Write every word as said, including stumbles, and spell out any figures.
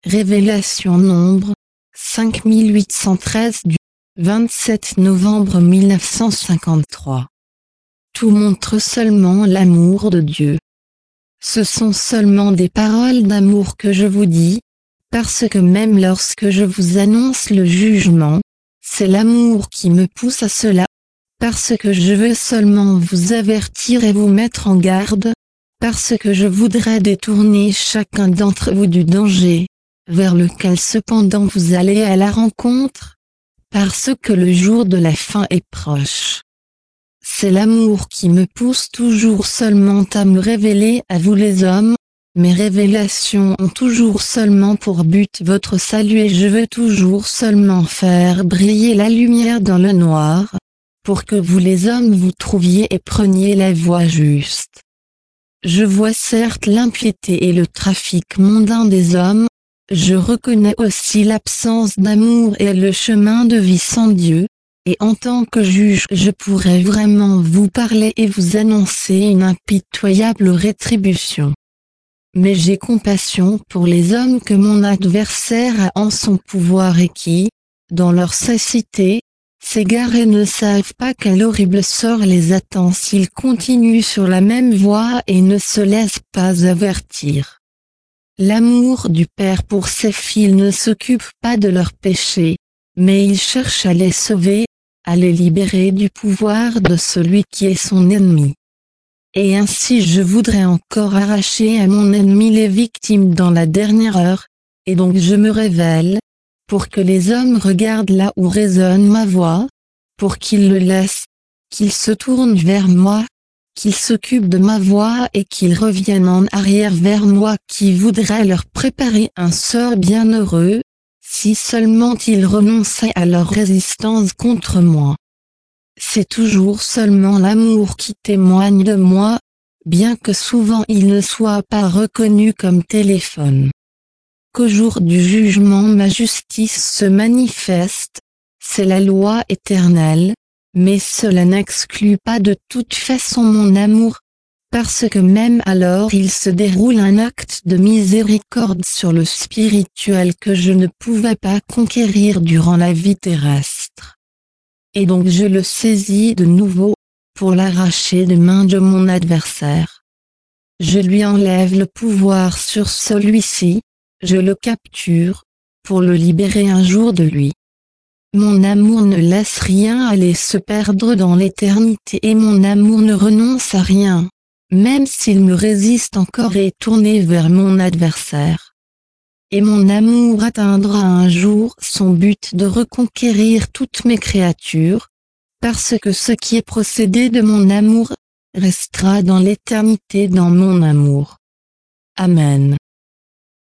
Révélation Nombre, cinq mille huit cent treize du vingt-sept novembre mille neuf cent cinquante-trois. Tout montre seulement l'amour de Dieu. Ce sont seulement des paroles d'amour que je vous dis, parce que même lorsque je vous annonce le jugement, c'est l'amour qui me pousse à cela, parce que je veux seulement vous avertir et vous mettre en garde, parce que je voudrais détourner chacun d'entre vous du danger, vers lequel cependant vous allez à la rencontre, parce que le jour de la fin est proche. C'est l'amour qui me pousse toujours seulement à me révéler à vous les hommes. Mes révélations ont toujours seulement pour but votre salut et je veux toujours seulement faire briller la lumière dans le noir, pour que vous les hommes vous trouviez et preniez la voie juste. Je vois certes l'impiété et le trafic mondain des hommes, je reconnais aussi l'absence d'amour et le chemin de vie sans Dieu, et en tant que juge je pourrais vraiment vous parler et vous annoncer une impitoyable rétribution. Mais j'ai compassion pour les hommes que mon adversaire a en son pouvoir et qui, dans leur cécité, s'égarent et ne savent pas quel horrible sort les attend s'ils continuent sur la même voie et ne se laissent pas avertir. L'amour du Père pour ses fils ne s'occupe pas de leurs péchés, mais il cherche à les sauver, à les libérer du pouvoir de celui qui est son ennemi. Et ainsi je voudrais encore arracher à mon ennemi les victimes dans la dernière heure, et donc je me révèle, pour que les hommes regardent là où résonne ma voix, pour qu'ils le laissent, qu'ils se tournent vers moi, qu'ils s'occupent de ma voix et qu'ils reviennent en arrière vers moi qui voudrais leur préparer un sort bienheureux, si seulement ils renonçaient à leur résistance contre moi. C'est toujours seulement l'amour qui témoigne de moi, bien que souvent il ne soit pas reconnu comme téléphone. Qu'au jour du jugement ma justice se manifeste, c'est la loi éternelle, mais cela n'exclut pas de toute façon mon amour, parce que même alors il se déroule un acte de miséricorde sur le spirituel que je ne pouvais pas conquérir durant la vie terrestre. Et donc je le saisis de nouveau, pour l'arracher des mains de mon adversaire. Je lui enlève le pouvoir sur celui-ci, je le capture, pour le libérer un jour de lui. Mon amour ne laisse rien aller se perdre dans l'éternité et mon amour ne renonce à rien, même s'il me résiste encore et est tourné vers mon adversaire. Et mon amour atteindra un jour son but de reconquérir toutes mes créatures, parce que ce qui est procédé de mon amour, restera dans l'éternité dans mon amour. Amen.